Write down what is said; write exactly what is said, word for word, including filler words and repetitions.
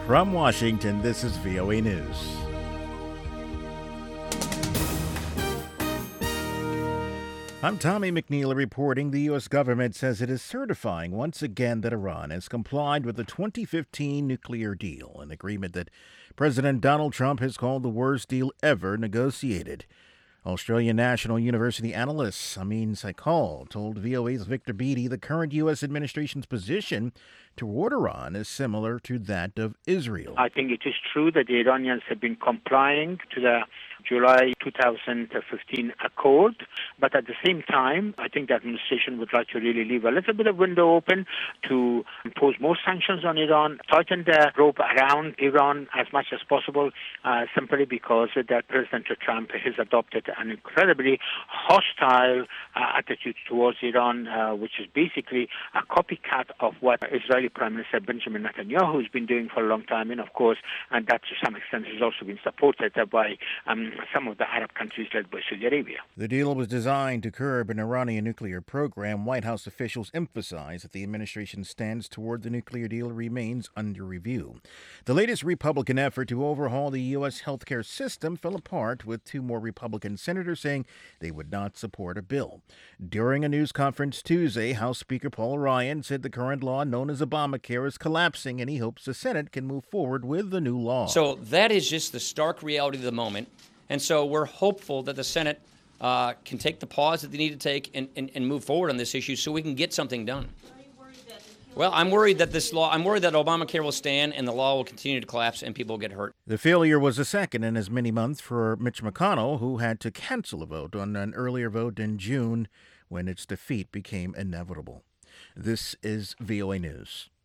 From Washington, this is V O A News. I'm Tommy McNeil reporting. The U S government says it is certifying once again that Iran has complied with the twenty fifteen nuclear deal, an agreement that President Donald Trump has called the worst deal ever negotiated. Australian National University analyst Amin Saikal told V O A's Victor Beattie the current U S administration's position toward Iran is similar to that of Israel. I think it is true that the Iranians have been complying to the July two thousand fifteen accord, but at the same time, I think the administration would like to really leave a little bit of window open to impose more sanctions on Iran, tighten the rope around Iran as much as possible, uh, simply because that President Trump has adopted an incredibly hostile uh, attitude towards Iran, uh, which is basically a copycat of what Israeli Prime Minister Benjamin Netanyahu has been doing for a long time, and of course, and that to some extent has also been supported by um, some of the Arab countries led by Saudi Arabia. The deal was designed to curb an Iranian nuclear program. White House officials emphasize that the administration's stance toward the nuclear deal remains under review. The latest Republican effort to overhaul the U S healthcare system fell apart, with two more Republican senators saying they would not support a bill. During a news conference Tuesday, House Speaker Paul Ryan said the current law known as Obamacare is collapsing, and he hopes the Senate can move forward with the new law. So that is just the stark reality of the moment. And so we're hopeful that the Senate uh, can take the pause that they need to take and, and, and move forward on this issue so we can get something done. Well, I'm worried that this law, I'm worried that Obamacare will stand and the law will continue to collapse and people will get hurt. The failure was the second in as many months for Mitch McConnell, who had to cancel a vote on an earlier vote in June when its defeat became inevitable. This is V O A News.